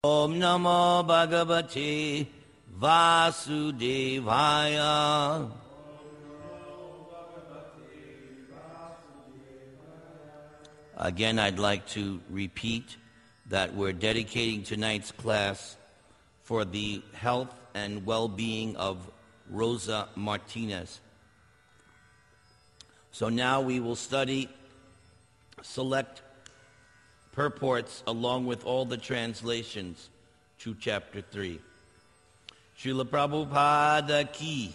Om Namo Bhagavate Vasudevaya. Again, I'd like to repeat that we're dedicating tonight's class for the health and well-being of Rosa Martinez. So now we will study select purports along with all the translations to chapter 3. Srila Prabhupada Ki.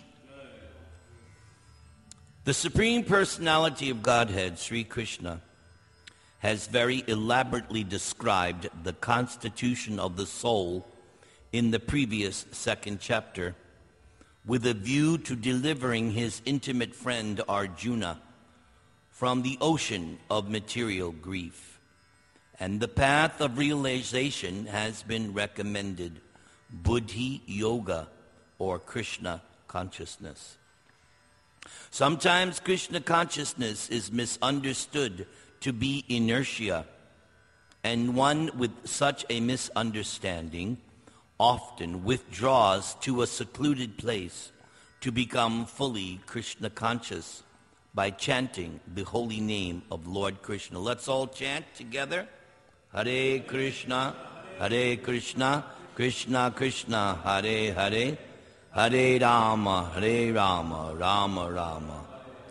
The Supreme Personality of Godhead, Sri Krishna, has very elaborately described the constitution of the soul in the previous second chapter, with a view to delivering his intimate friend Arjuna from the ocean of material grief. And the path of realization has been recommended, Buddhi Yoga, or Krishna consciousness. Sometimes Krishna consciousness is misunderstood to be inertia, and one with such a misunderstanding often withdraws to a secluded place to become fully Krishna conscious by chanting the holy name of Lord Krishna. Let's all chant together. Hare Krishna, Krishna Krishna, Hare Hare, Hare Rama, Rama Rama.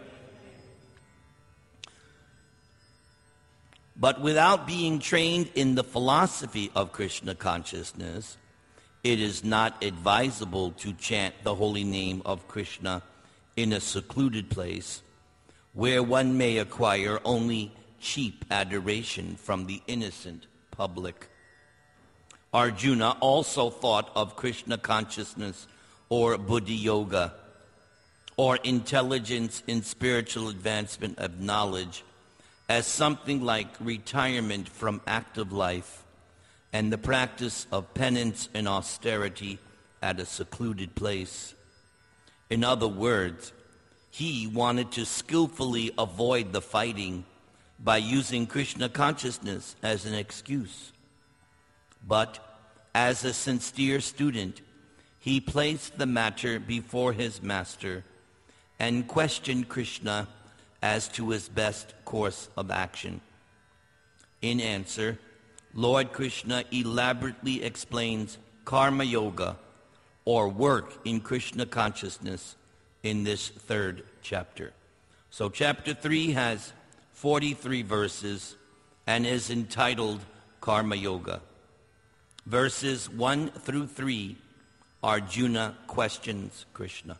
But without being trained in the philosophy of Krishna consciousness, it is not advisable to chant the holy name of Krishna in a secluded place where one may acquire only cheap adoration from the innocent public. Arjuna also thought of Krishna consciousness or Buddhi Yoga, or intelligence in spiritual advancement of knowledge, as something like retirement from active life and the practice of penance and austerity at a secluded place. In other words, he wanted to skillfully avoid the fighting by using Krishna consciousness as an excuse. But as a sincere student, he placed the matter before his master and questioned Krishna as to his best course of action. In answer, Lord Krishna elaborately explains Karma Yoga, or work in Krishna consciousness, in this third chapter. So chapter 3 has 43 verses and is entitled Karma Yoga. Verses 1 through 3, Arjuna questions Krishna.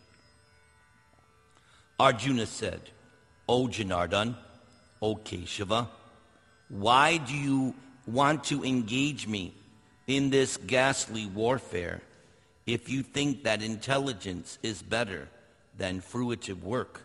Arjuna said, O Janardhan, O Keshava, why do you want to engage me in this ghastly warfare if you think that intelligence is better than fruitive work?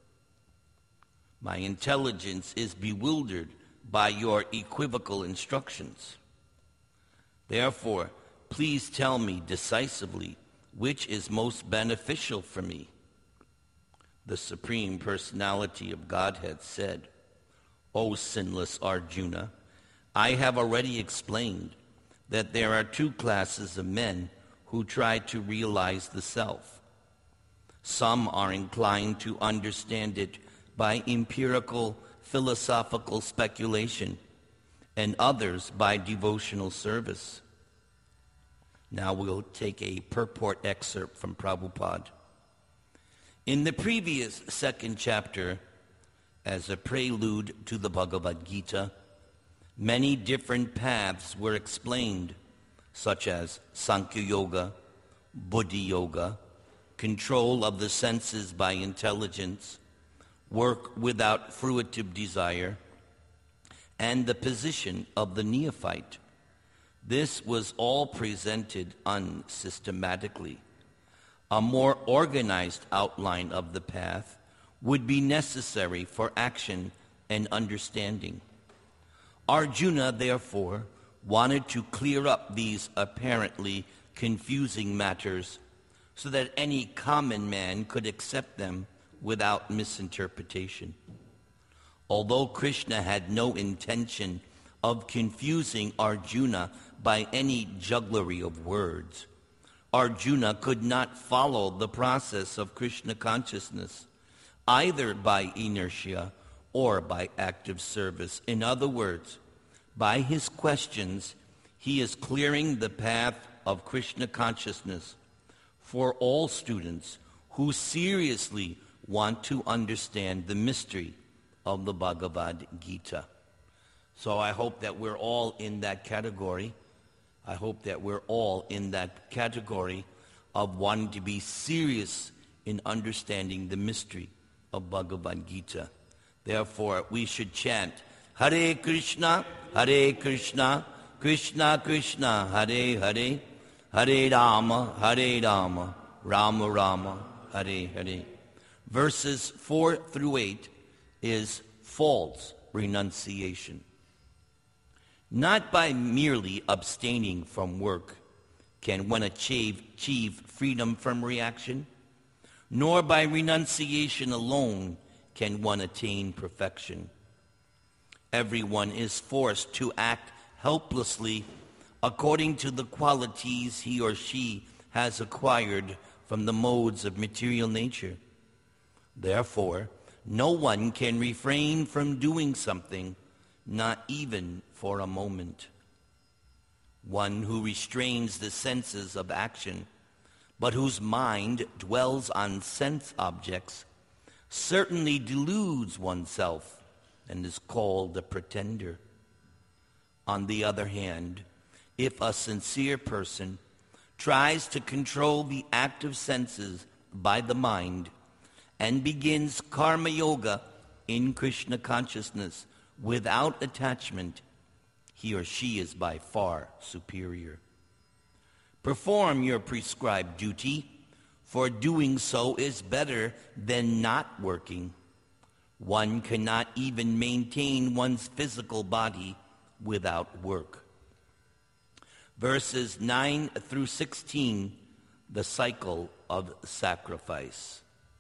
My intelligence is bewildered by your equivocal instructions. Therefore, please tell me decisively which is most beneficial for me. The Supreme Personality of Godhead said, O sinless Arjuna, I have already explained that there are two classes of men who try to realize the self. Some are inclined to understand it by empirical philosophical speculation, and others by devotional service. Now we'll take a purport excerpt from Prabhupada. In the previous second chapter, as a prelude to the Bhagavad Gita, many different paths were explained, such as Sankhya Yoga, Buddhi Yoga, control of the senses by intelligence, work without fruitive desire, and the position of the neophyte. This was all presented unsystematically. A more organized outline of the path would be necessary for action and understanding. Arjuna, therefore, wanted to clear up these apparently confusing matters so that any common man could accept them without misinterpretation. Although Krishna had no intention of confusing Arjuna by any jugglery of words. Arjuna could not follow the process of Krishna consciousness, either by inertia or by active service. In other words, by his questions, he is clearing the path of Krishna consciousness for all students who seriously want to understand the mystery of the Bhagavad Gita. So I hope that we're all in that category. I hope that we're all in that category of wanting to be serious in understanding the mystery of Bhagavad Gita. Therefore, we should chant, Hare Krishna, Krishna Krishna, Hare Hare, Hare Rama, Rama Rama, Hare Hare. Verses 4 through 8 is false renunciation. Not by merely abstaining from work can one achieve freedom from reaction, nor by renunciation alone can one attain perfection. Everyone is forced to act helplessly according to the qualities he or she has acquired from the modes of material nature. Therefore, no one can refrain from doing something, not even for a moment. One who restrains the senses of action, but whose mind dwells on sense objects, certainly deludes oneself and is called a pretender. On the other hand, if a sincere person tries to control the active senses by the mind and begins karma yoga in Krishna consciousness without attachment, he or she is by far superior. Perform your prescribed duty, for doing so is better than not working. One cannot even maintain one's physical body without work. Verses 9 through 16, the cycle of sacrifice.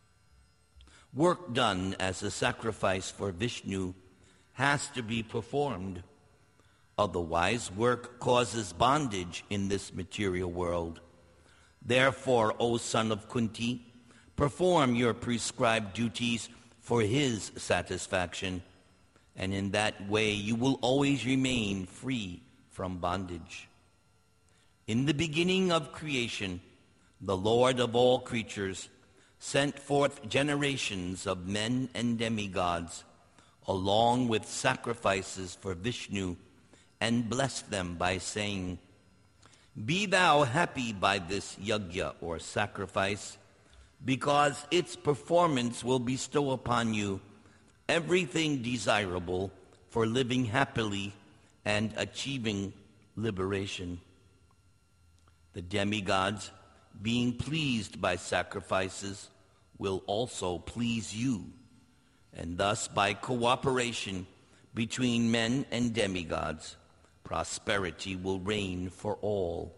Work done as a sacrifice for Vishnu has to be performed. Otherwise, work causes bondage in this material world. Therefore, O son of Kunti, perform your prescribed duties for his satisfaction, and in that way you will always remain free from bondage. In the beginning of creation, the Lord of all creatures sent forth generations of men and demigods, along with sacrifices for Vishnu, and blessed them by saying, Be thou happy by this yajna or sacrifice, because its performance will bestow upon you everything desirable for living happily and achieving liberation. The demigods, being pleased by sacrifices, will also please you, and thus by cooperation between men and demigods, prosperity will reign for all.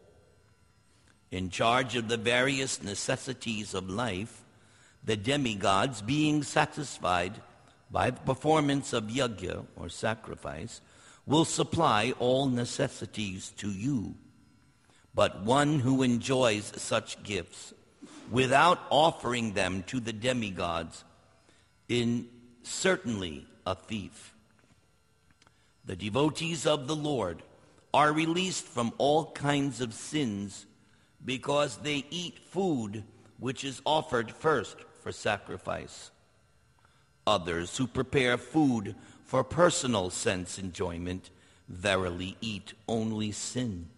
In charge of the various necessities of life, the demigods, being satisfied by the performance of yajna or sacrifice, will supply all necessities to you. But one who enjoys such gifts without offering them to the demigods is certainly a thief. The devotees of the Lord are released from all kinds of sins because they eat food which is offered first for sacrifice. Others who prepare food for personal sense enjoyment verily eat only sin.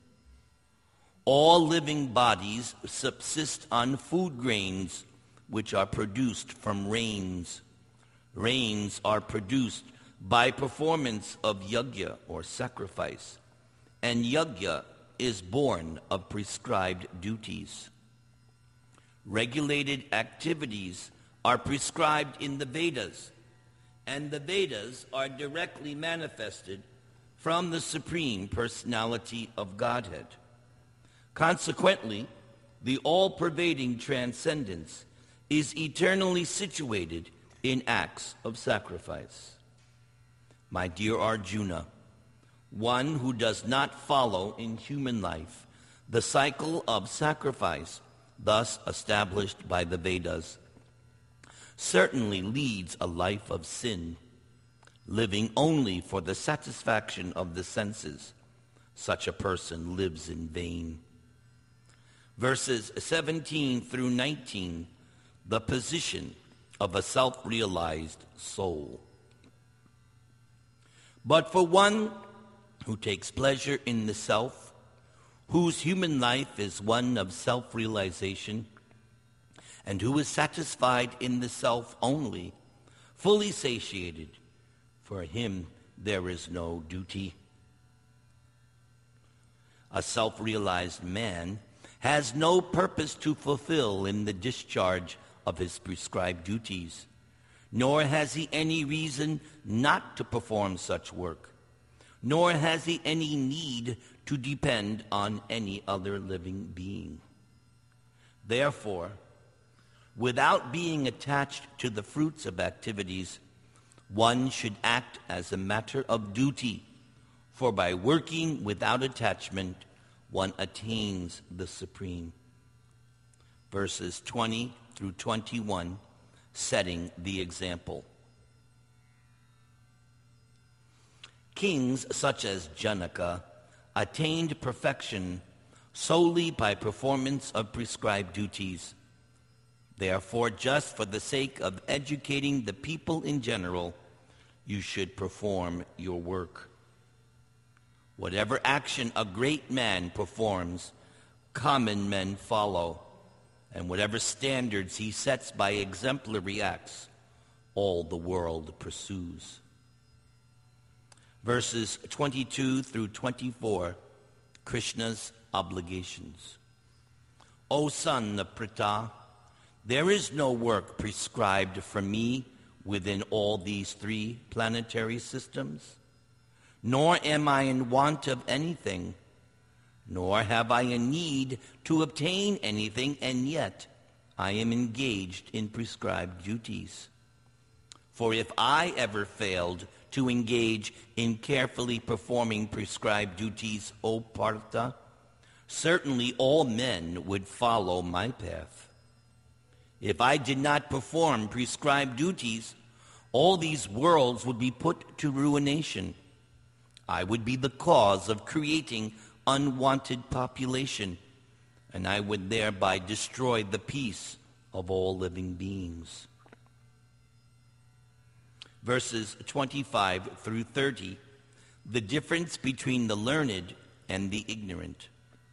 All living bodies subsist on food grains which are produced from rains. Rains are produced by performance of yajna or sacrifice, and yajna is born of prescribed duties. Regulated activities are prescribed in the Vedas, and the Vedas are directly manifested from the Supreme Personality of Godhead. Consequently, the all-pervading transcendence is eternally situated in acts of sacrifice. My dear Arjuna, one who does not follow in human life the cycle of sacrifice thus established by the Vedas, certainly leads a life of sin, living only for the satisfaction of the senses. Such a person lives in vain. Verses 17 through 19, the position of a self-realized soul. But for one who takes pleasure in the self, whose human life is one of self-realization, and who is satisfied in the self only, fully satiated, for him there is no duty. A self-realized man has no purpose to fulfill in the discharge of his prescribed duties, nor has he any reason not to perform such work, nor has he any need to depend on any other living being. Therefore, without being attached to the fruits of activities, one should act as a matter of duty, for by working without attachment, one attains the supreme. Verses 20 through 21, setting the example. Kings such as Janaka attained perfection solely by performance of prescribed duties. Therefore, just for the sake of educating the people in general, you should perform your work. Whatever action a great man performs, common men follow, and whatever standards he sets by exemplary acts, all the world pursues. Verses 22 through 24, Krishna's obligations. O son of Pritha, there is no work prescribed for me within all these three planetary systems, nor am I in want of anything, nor have I a need to obtain anything, and yet I am engaged in prescribed duties. For if I ever failed to engage in carefully performing prescribed duties, O Partha, certainly all men would follow my path. If I did not perform prescribed duties, all these worlds would be put to ruination. I would be the cause of creating unwanted population, and I would thereby destroy the peace of all living beings. Verses 25 through 30, the difference between the learned and the ignorant.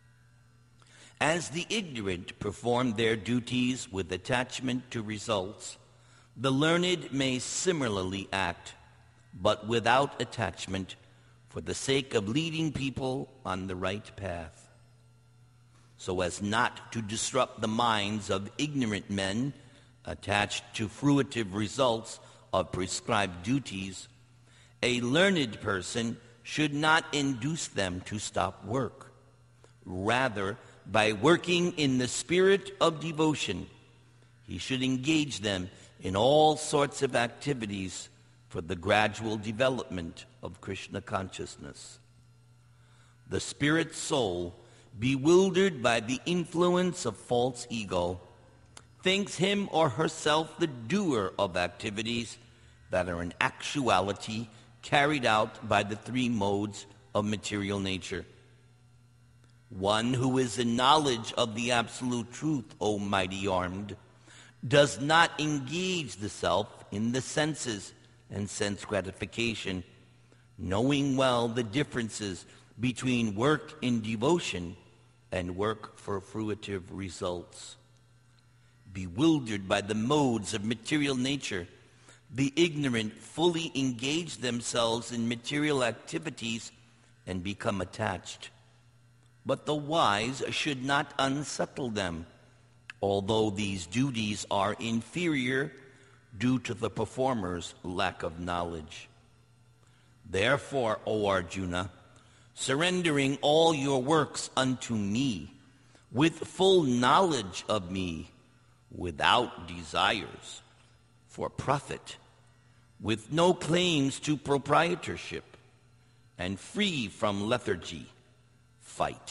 As the ignorant perform their duties with attachment to results, the learned may similarly act, but without attachment, for the sake of leading people on the right path, so as not to disrupt the minds of ignorant men attached to fruitive results of prescribed duties. A learned person should not induce them to stop work. Rather, by working in the spirit of devotion, he should engage them in all sorts of activities for the gradual development of Krishna consciousness. The spirit soul, bewildered by the influence of false ego, thinks him or herself the doer of activities that are in actuality carried out by the three modes of material nature. One who is in knowledge of the absolute truth, O mighty armed, does not engage the self in the senses and sense gratification, knowing well the differences between work in devotion and work for fruitive results. Bewildered by the modes of material nature, the ignorant fully engage themselves in material activities and become attached. But the wise should not unsettle them, although these duties are inferior due to the performer's lack of knowledge. Therefore, O Arjuna, surrendering all your works unto me, with full knowledge of me, without desires for profit, with no claims to proprietorship, and free from lethargy, fight.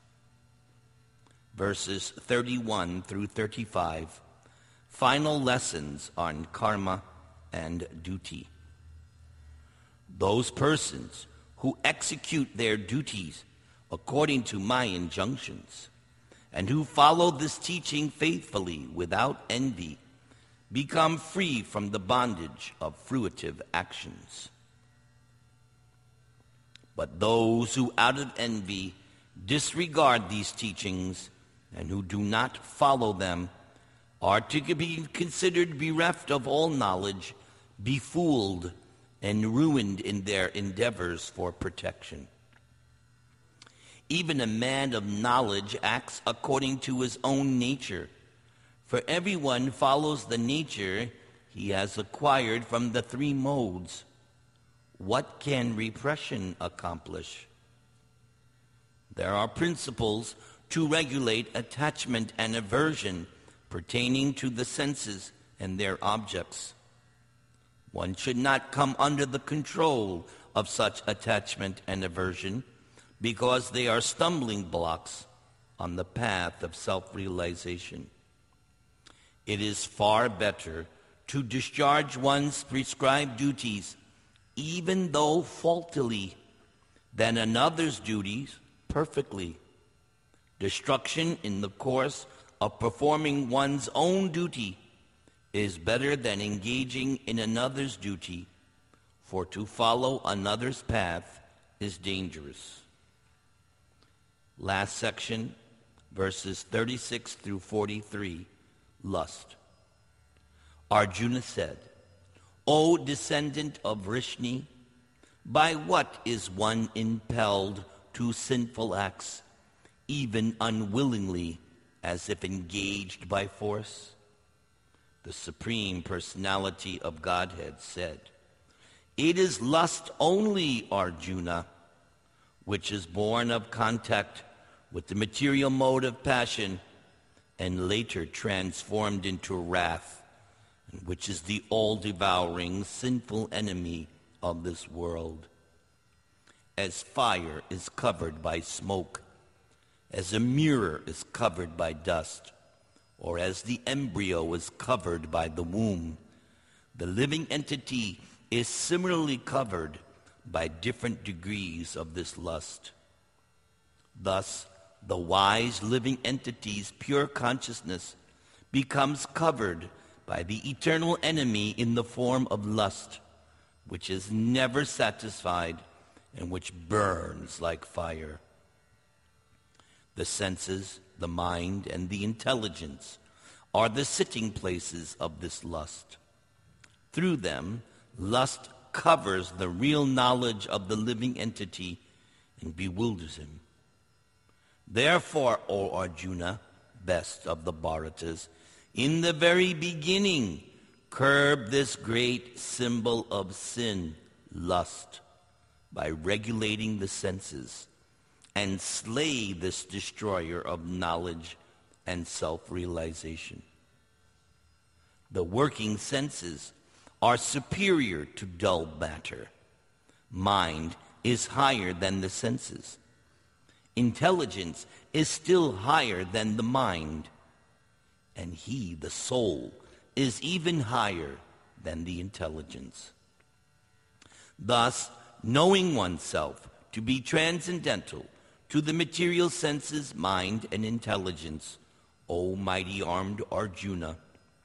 Verses 31 through 35, final lessons on karma and duty. Those persons who execute their duties according to my injunctions and who follow this teaching faithfully without envy become free from the bondage of fruitive actions. But those who out of envy disregard these teachings and who do not follow them are to be considered bereft of all knowledge, befooled, and ruined in their endeavors for protection. Even a man of knowledge acts according to his own nature, for everyone follows the nature he has acquired from the three modes. What can repression accomplish? There are principles to regulate attachment and aversion pertaining to the senses and their objects. One should not come under the control of such attachment and aversion because they are stumbling blocks on the path of self-realization. It is far better to discharge one's prescribed duties, even though faultily, than another's duties perfectly. Destruction in the course of performing one's own duty is better than engaging in another's duty, for to follow another's path is dangerous. Last section, verses 36 through 43, lust. Arjuna said, O descendant of Vrishni, by what is one impelled to sinful acts, even unwillingly, as if engaged by force? The Supreme Personality of Godhead said, It is lust only, Arjuna, which is born of contact with the material mode of passion and later transformed into wrath, which is the all-devouring sinful enemy of this world. As fire is covered by smoke, as a mirror is covered by dust, or as the embryo is covered by the womb, the living entity is similarly covered by different degrees of this lust. Thus, the wise living entity's pure consciousness becomes covered by the eternal enemy in the form of lust, which is never satisfied and which burns like fire. The senses, the mind, and the intelligence are the sitting places of this lust. Through them, lust covers the real knowledge of the living entity and bewilders him. Therefore, O Arjuna, best of the Bharatas, in the very beginning, curb this great symbol of sin, lust, by regulating the senses, and slay this destroyer of knowledge and self-realization. The working senses are superior to dull matter. Mind is higher than the senses. Intelligence is still higher than the mind. And he, the soul, is even higher than the intelligence. Thus, knowing oneself to be transcendental to the material senses, mind, and intelligence, O mighty armed Arjuna,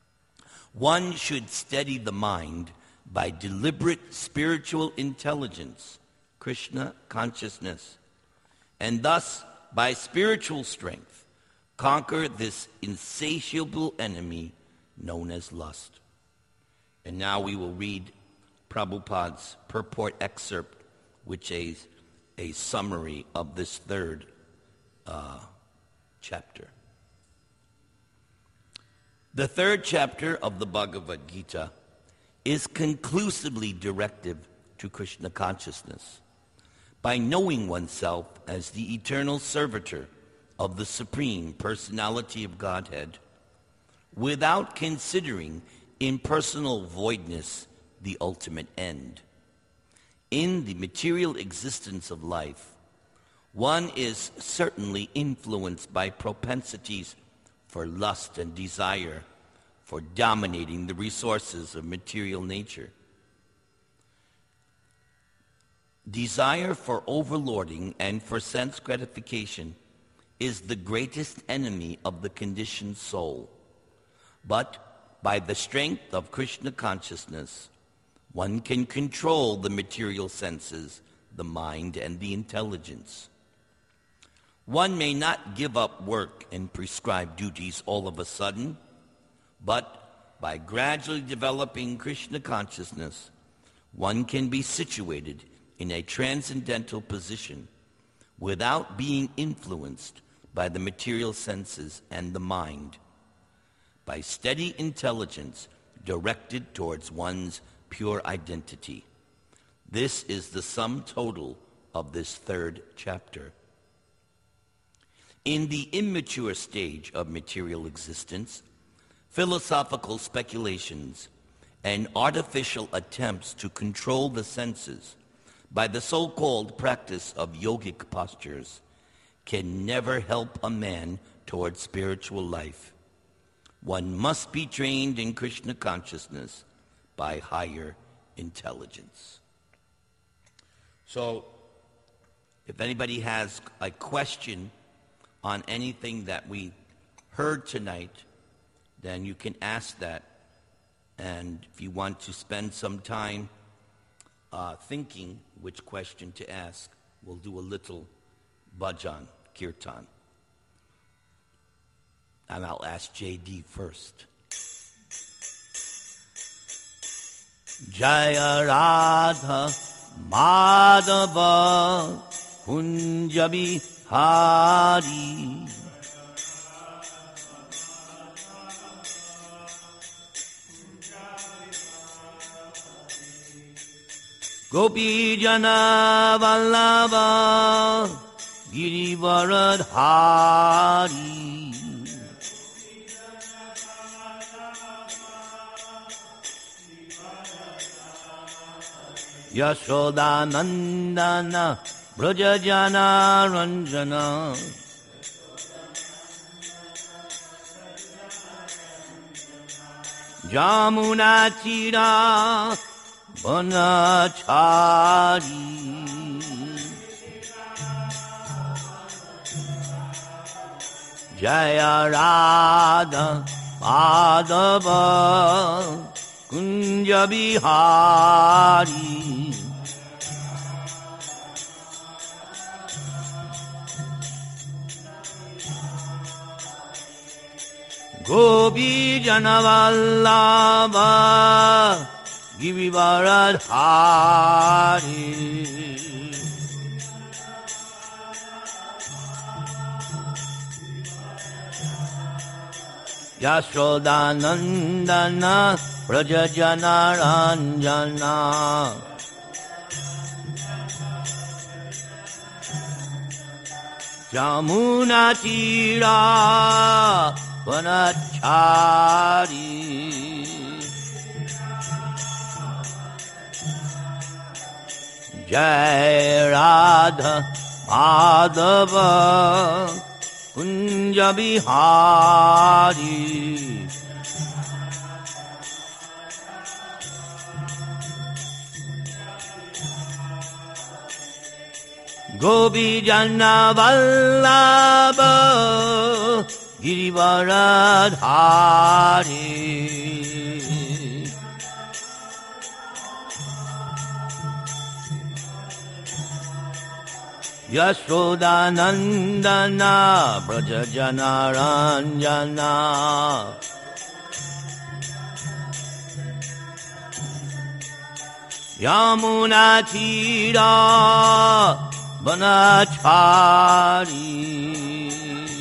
one should steady the mind by deliberate spiritual intelligence, Krishna consciousness, and thus, by spiritual strength, conquer this insatiable enemy known as lust. And now we will read Prabhupada's purport excerpt, which is a summary of this third chapter. The third chapter of the Bhagavad Gita is conclusively directive to Krishna consciousness. By knowing oneself as the eternal servitor of the Supreme Personality of Godhead, without considering impersonal voidness the ultimate end. In the material existence of life, one is certainly influenced by propensities for lust and desire, for dominating the resources of material nature. Desire for overlording and for sense gratification is the greatest enemy of the conditioned soul. But by the strength of Krishna consciousness, one can control the material senses, the mind, and the intelligence. One may not give up work and prescribed duties all of a sudden, but by gradually developing Krishna consciousness, one can be situated in a transcendental position without being influenced by the material senses and the mind, by steady intelligence directed towards one's pure identity. This is the sum total of this third chapter. In the immature stage of material existence, philosophical speculations and artificial attempts to control the senses by the so-called practice of yogic postures can never help a man towards spiritual life. One must be trained in Krishna consciousness by higher intelligence. So, if anybody has a question on anything that we heard tonight, then you can ask that. And if you want to spend some time thinking which question to ask, we'll do a little bhajan, kirtan. And I'll ask J.D. first. Jaya Radha Madhava Kunja Bihari Gopi Jana Vallabha Girivaradhari Yashoda Nandana Brajajana Ranjana Jamuna Tira Vanachari Jaya Radha Madhava Kunja Bihari Gopi Janavallabha Girivaradhari Yashodanandana Prajajana Ranjana Jamuna Tira Vanachari Jai Radha Madhava Kunja Bihari Gopi Jana Vallabha Girivaradhari Yashodanandana Brajajana Ranjana Yamuna Tira Vanachari